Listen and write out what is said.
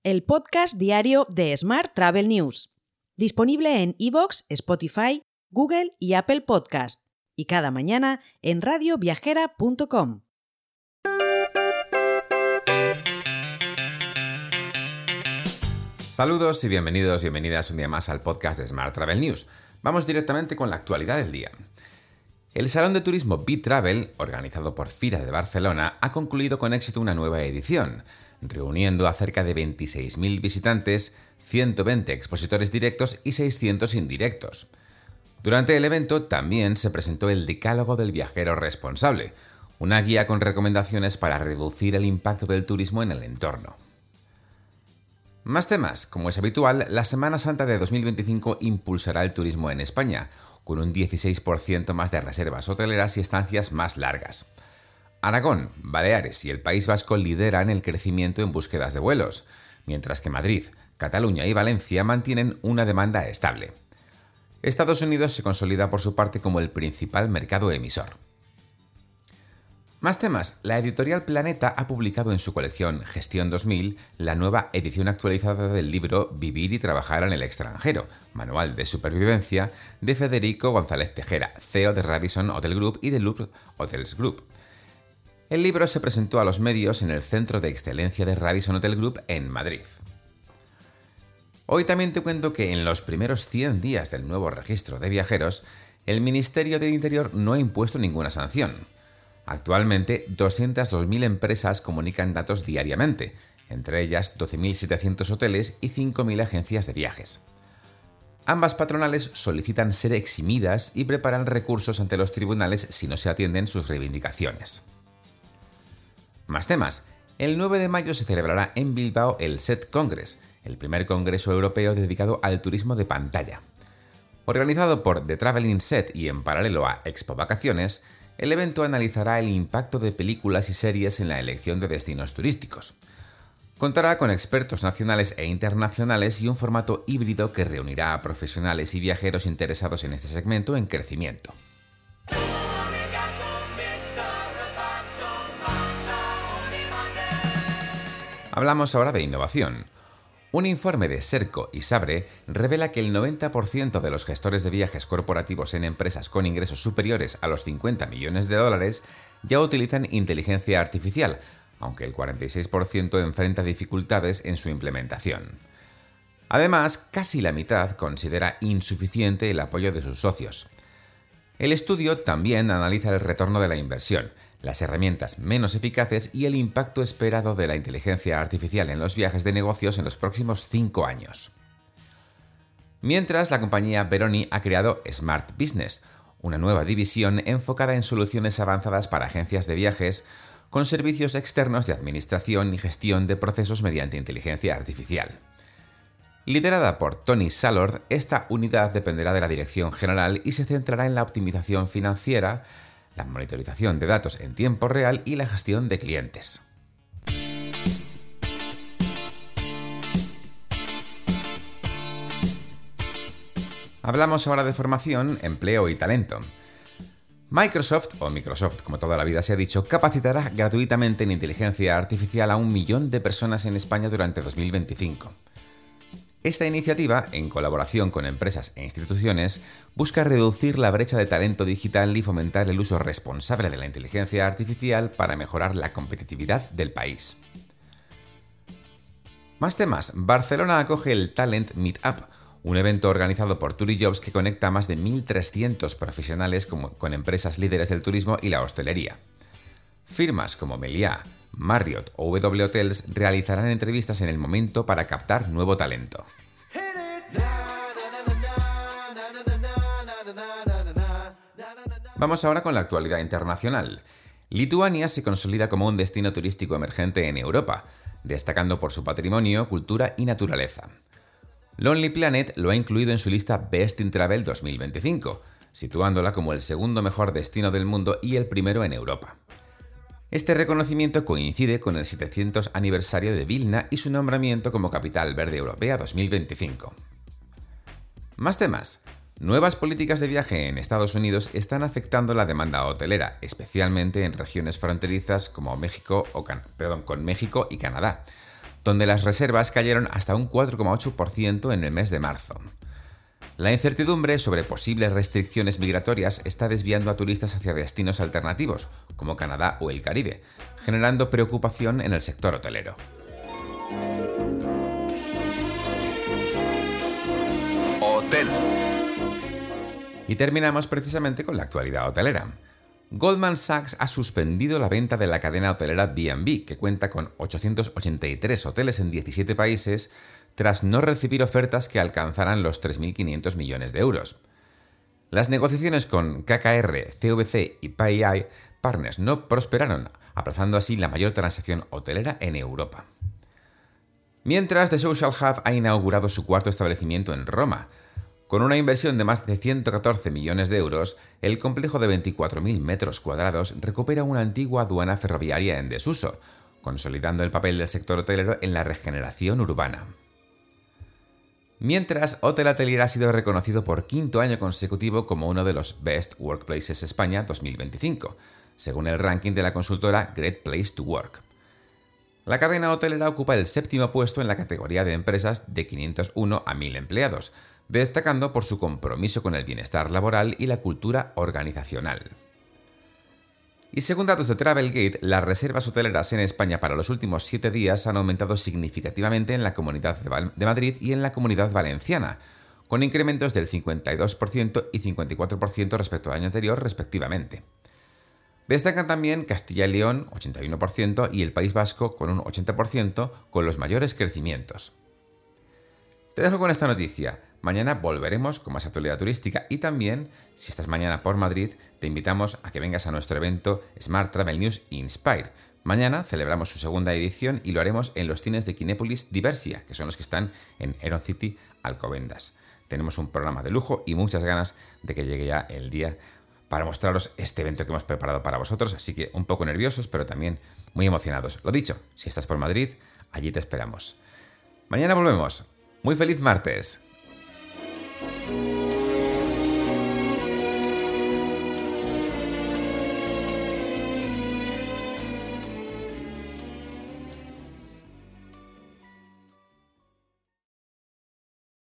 el podcast diario de Smart Travel News, disponible en iVoox, Spotify, Google y Apple Podcast, y cada mañana en radioviajera.com. Saludos y bienvenidas un día más al podcast de Smart Travel News. Vamos directamente con la actualidad del día. El Salón de Turismo B-Travel, organizado por Fira de Barcelona, ha concluido con éxito una nueva edición, reuniendo a cerca de 26.000 visitantes, 120 expositores directos y 600 indirectos. Durante el evento también se presentó el Decálogo del Viajero Responsable, una guía con recomendaciones para reducir el impacto del turismo en el entorno. Más temas. Como es habitual, la Semana Santa de 2025 impulsará el turismo en España, con un 16% más de reservas hoteleras y estancias más largas. Aragón, Baleares y el País Vasco lideran el crecimiento en búsquedas de vuelos, mientras que Madrid, Cataluña y Valencia mantienen una demanda estable. Estados Unidos se consolida por su parte como el principal mercado emisor. Más temas. La editorial Planeta ha publicado en su colección Gestión 2000 la nueva edición actualizada del libro Vivir y trabajar en el extranjero, manual de supervivencia, de Federico González Tejera, CEO de Radisson Hotel Group y de Louvre Hotels Group. El libro se presentó a los medios en el Centro de Excelencia de Radisson Hotel Group en Madrid. Hoy también te cuento que en los primeros 100 días del nuevo registro de viajeros, el Ministerio del Interior no ha impuesto ninguna sanción. Actualmente, 202.000 empresas comunican datos diariamente, entre ellas 12.700 hoteles y 5.000 agencias de viajes. Ambas patronales solicitan ser eximidas y preparan recursos ante los tribunales si no se atienden sus reivindicaciones. Más temas. El 9 de mayo se celebrará en Bilbao el SET Congress, el primer congreso europeo dedicado al turismo de pantalla. Organizado por The Traveling Set y en paralelo a Expo Vacaciones, el evento analizará el impacto de películas y series en la elección de destinos turísticos. Contará con expertos nacionales e internacionales y un formato híbrido que reunirá a profesionales y viajeros interesados en este segmento en crecimiento. Hablamos ahora de innovación. Un informe de Serco y Sabre revela que el 90% de los gestores de viajes corporativos en empresas con ingresos superiores a los 50 millones de dólares ya utilizan inteligencia artificial, aunque el 46% enfrenta dificultades en su implementación. Además, casi la mitad considera insuficiente el apoyo de sus socios. El estudio también analiza el retorno de la inversión, las herramientas menos eficaces y el impacto esperado de la inteligencia artificial en los viajes de negocios en los próximos 5 años. Mientras, la compañía Veroni ha creado Smart Business, una nueva división enfocada en soluciones avanzadas para agencias de viajes, con servicios externos de administración y gestión de procesos mediante inteligencia artificial. Liderada por Tony Sallord, esta unidad dependerá de la dirección general y se centrará en la optimización financiera, la monitorización de datos en tiempo real y la gestión de clientes. Hablamos ahora de formación, empleo y talento. Microsoft, o Microsoft como toda la vida se ha dicho, capacitará gratuitamente en inteligencia artificial a 1 millón de personas en España durante 2025. Esta iniciativa, en colaboración con empresas e instituciones, busca reducir la brecha de talento digital y fomentar el uso responsable de la inteligencia artificial para mejorar la competitividad del país. Más temas. Barcelona acoge el Talent Meetup, un evento organizado por Turijobs que conecta a más de 1.300 profesionales con empresas líderes del turismo y la hostelería. Firmas como Meliá, Marriott o W Hotels realizarán entrevistas en el momento para captar nuevo talento. Vamos ahora con la actualidad internacional. Lituania se consolida como un destino turístico emergente en Europa, destacando por su patrimonio, cultura y naturaleza. Lonely Planet lo ha incluido en su lista Best in Travel 2025, situándola como el segundo mejor destino del mundo y el primero en Europa. Este reconocimiento coincide con el 700 aniversario de Vilna y su nombramiento como Capital Verde Europea 2025. Más temas. Nuevas políticas de viaje en Estados Unidos están afectando la demanda hotelera, especialmente en regiones fronterizas como con México y Canadá, donde las reservas cayeron hasta un 4,8% en el mes de marzo. La incertidumbre sobre posibles restricciones migratorias está desviando a turistas hacia destinos alternativos, como Canadá o el Caribe, generando preocupación en el sector hotelero. Hotel. Y terminamos precisamente con la actualidad hotelera. Goldman Sachs ha suspendido la venta de la cadena hotelera B&B, que cuenta con 883 hoteles en 17 países, tras no recibir ofertas que alcanzaran los 3.500 millones de euros. Las negociaciones con KKR, CVC y PAI Partners no prosperaron, aplazando así la mayor transacción hotelera en Europa. Mientras, The Social Hub ha inaugurado su cuarto establecimiento en Roma. Con una inversión de más de 114 millones de euros, el complejo de 24.000 metros cuadrados recupera una antigua aduana ferroviaria en desuso, consolidando el papel del sector hotelero en la regeneración urbana. Mientras, Hotel Atelier ha sido reconocido por quinto año consecutivo como uno de los Best Workplaces España 2025, según el ranking de la consultora Great Place to Work. La cadena hotelera ocupa el séptimo puesto en la categoría de empresas de 501 a 1.000 empleados, destacando por su compromiso con el bienestar laboral y la cultura organizacional. Y según datos de Travelgate, las reservas hoteleras en España para los últimos 7 días han aumentado significativamente en la Comunidad de Madrid y en la Comunidad Valenciana, con incrementos del 52% y 54% respecto al año anterior, respectivamente. Destacan también Castilla y León, 81%, y el País Vasco, con un 80%, con los mayores crecimientos. Te dejo con esta noticia. Mañana volveremos con más actualidad turística y también, si estás mañana por Madrid, te invitamos a que vengas a nuestro evento Smart Travel News Inspire. Mañana celebramos su segunda edición y lo haremos en los cines de Kinépolis Diversia, que son los que están en Heron City, Alcobendas. Tenemos un programa de lujo y muchas ganas de que llegue ya el día para mostraros este evento que hemos preparado para vosotros, así que un poco nerviosos, pero también muy emocionados. Lo dicho, si estás por Madrid, allí te esperamos. Mañana volvemos. Muy feliz martes.